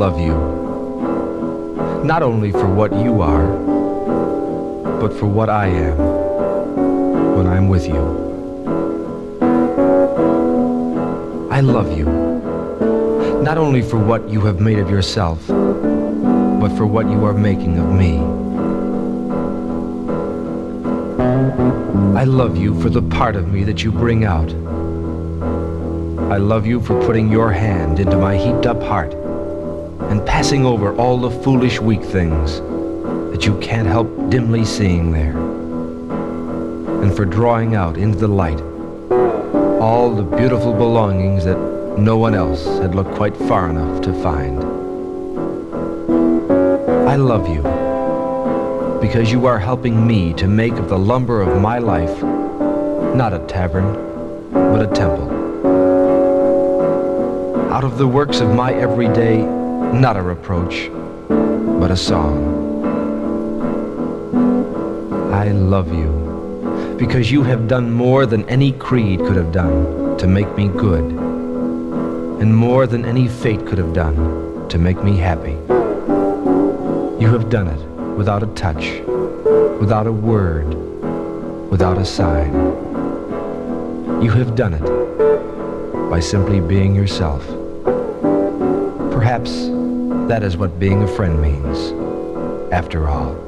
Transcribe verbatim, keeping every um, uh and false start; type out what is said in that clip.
love you, not only for what you are, but for what I am when I'm with you. I love you, not only for what you have made of yourself, but for what you are making of me. I love you for the part of me that you bring out. I love you for putting your hand into my heaped-up heart and passing over all the foolish, weak things that you can't help dimly seeing there, and for drawing out into the light all the beautiful belongings that no one else had looked quite far enough to find. I love you because you are helping me to make of the lumber of my life not a tavern, but a temple. Out of the works of my everyday, not a reproach, but a song. I love you because you have done more than any creed could have done to make me good, and more than any fate could have done to make me happy. You have done it without a touch, without a word, without a sign. You have done it by simply being yourself. Perhaps that is what being a friend means, after all.